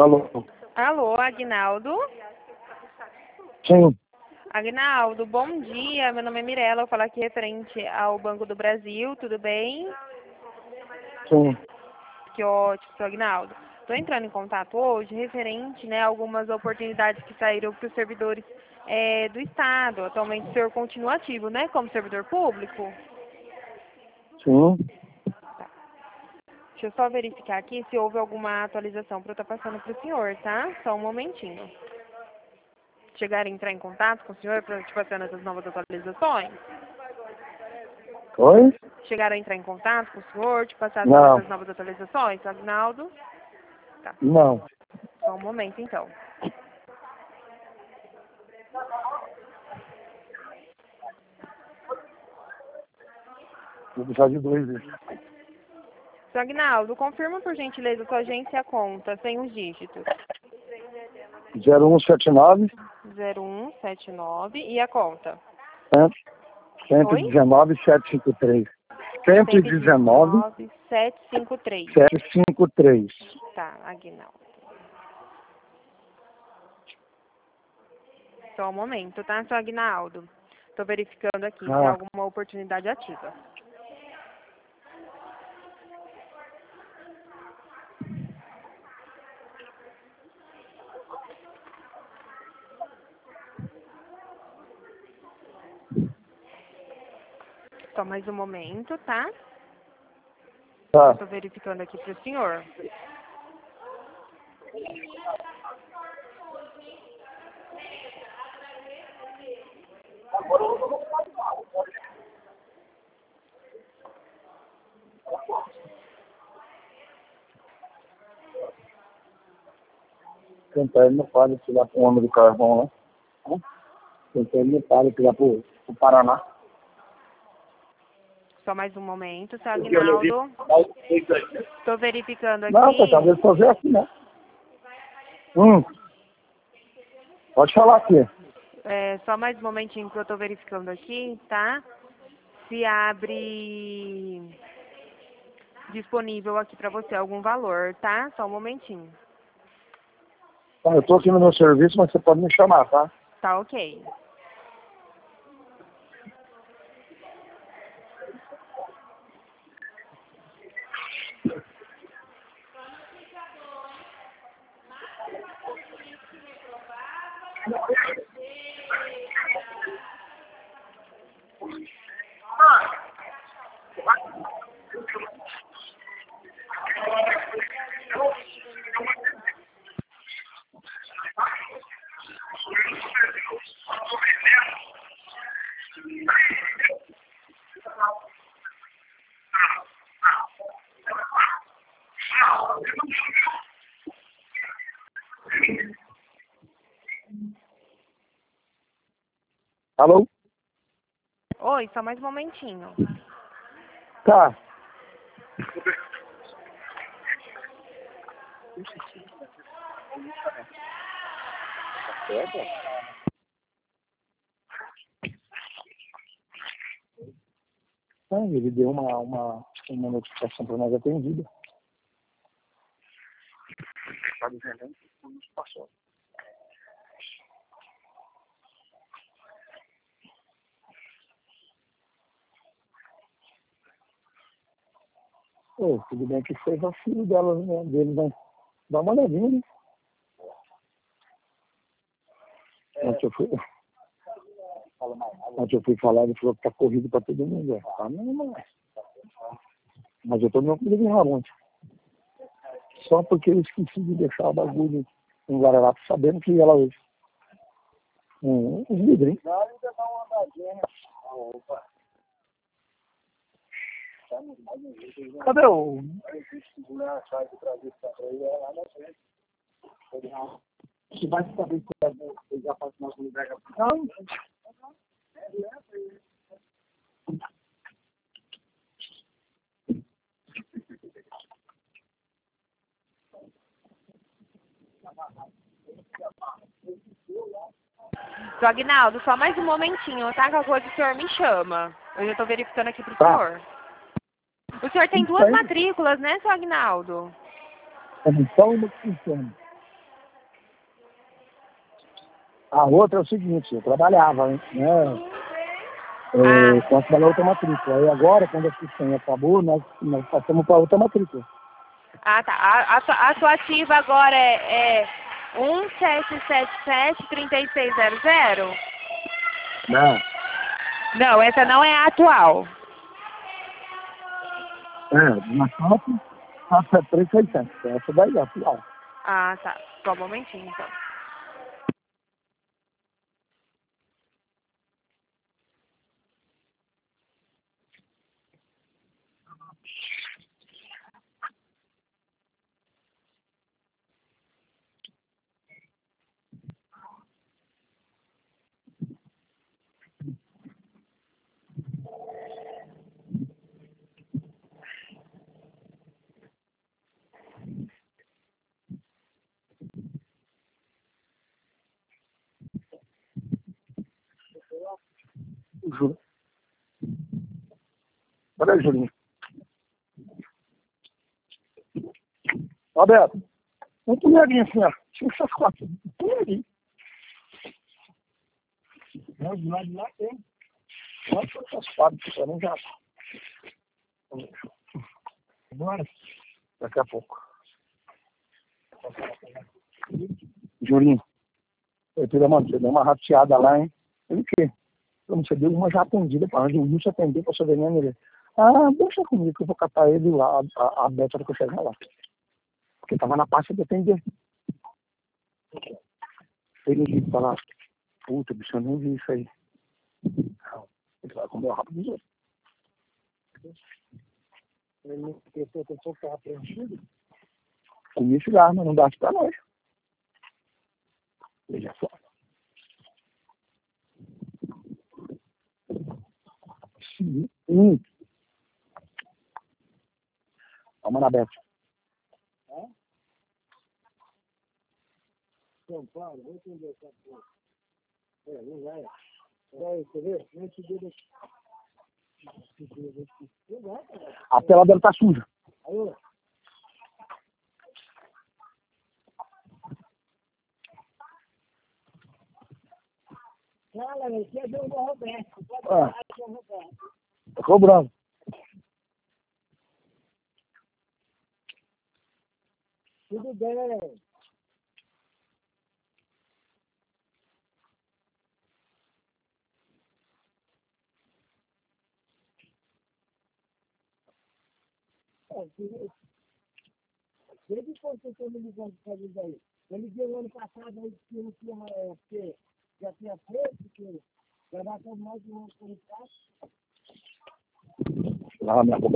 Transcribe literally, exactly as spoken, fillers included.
Alô? Alô, Aguinaldo? Sim. Aguinaldo, bom dia. Meu nome é Mirella. Eu falo aqui referente ao Banco do Brasil. Tudo bem? Sim. Que ótimo, seu Aguinaldo. Estou entrando em contato hoje referente, né, a algumas oportunidades que saíram para os servidores é, do Estado. Atualmente o senhor continua ativo, né, como servidor público? Sim. Deixa eu só verificar aqui se houve alguma atualização para eu estar passando para o senhor, tá? Só um momentinho. Chegaram a entrar em contato com o senhor para te passando essas novas atualizações? Oi? Chegaram a entrar em contato com o senhor, te passar Não. essas novas atualizações, Aguinaldo? Tá. Não. Só um momento, então. Vou precisar de dois. Né? Seu Aguinaldo, confirma por gentileza sua agência e a conta, sem os dígitos. zero um sete nove. zero um sete nove e a conta? cento e dezenove, setecentos e cinquenta e três. cento e dezenove, setecentos e cinquenta e três. setecentos e cinquenta e três. Tá, Aguinaldo. Só um momento, tá, seu Aguinaldo? Tô verificando aqui se há Ah. alguma oportunidade ativa. Só mais um momento, tá? Tá. Tô verificando aqui pro senhor. Tentar ele não pode tirar para o homem do carvão, né? Tentar ele não pode tirar para o Paraná. Só mais um momento, seu Aguinaldo. Tô verificando aqui. Não, talvez fazer aqui, né? Hum. Pode falar aqui. É, só mais um momentinho que eu tô verificando aqui, tá? Se abre disponível aqui pra você algum valor, tá? Só um momentinho. Tá, eu tô aqui no meu serviço, mas você pode me chamar, tá? Tá ok. Alô? Oi, só mais um momentinho. Tá. Ah, ele deu uma, uma, uma notificação para nós atendida. Está dizendo que não passou. Pô, tudo bem que foi vacilo dela, né? Dele, né? Dá uma olhadinha, né? É. Ontem eu fui, ontem eu fui falar, ele falou que tá corrido para todo mundo. É. Tá, não, mas... mas eu tô no meu de Ramonte. Só porque eu esqueci de deixar o bagulho em Guararapes, sabendo que ia lá hoje. Hum, os livrinhos. Não, ainda dá uma andadinha. Opa. Cadê o... Que vai saber que eu já faço nosso lugar. Não. Seu Aguinaldo, só mais um momentinho, tá? Qualquer coisa o senhor me chama. Eu já tô verificando aqui pro Tá. senhor. O senhor tem duas matrículas, né, seu Aguinaldo? É só uma que funciona. A outra é o seguinte, eu trabalhava, né? É, posso trabalhar outra matrícula. Aí agora, quando a assistência acabou, nós, nós passamos para outra matrícula. Ah, tá. A, a, sua- a sua ativa agora é, é um sete sete sete, três seis zero zero? Não. Não, essa não é a atual. É, na quatro, quatro sete três seis sete. Essa daí é atual. Ah, tá. Só um momentinho, então. Juro. Olha aí, Julinho. Roberto, um punhadinho assim, ó. Tira essas quatro. Um punhadinho. Não, de lá de lá tem. Olha essas quatro, que não já. Bora. Daqui a pouco. Julinho, eu falei, mano, você deu uma rateada lá, hein? Ele o quê? Como você deu uma já atendida para onde o Wilson atender para você ver ele. Ah, deixa comigo que eu vou catar ele lá, a, a Beta que eu chegar lá. Porque tava na parte de atender. Ele disse lá, puta, bicho, eu nem vi isso aí. Não, ele vai comer o rabo dos outros. Ele não prestou atenção que estava preenchido. Comi cigarro, mas não dá pra nós. Veja só. Sim. Hum. Vamos na Beta. É? São Paulo, vou entender essa porra. É, não vai. Vai, você vê? Não te deu. A tela dela tá suja. Aí, fala, esse é do Roberto. Pode falar que é o Roberto. Tá cobrando. Tudo bem. Desde quando você está me ligando para isso aí? Eu liguei o ano passado aí que não tinha, é, porque já tinha feito, porque já vai ter mais de um ano por lá minha boca.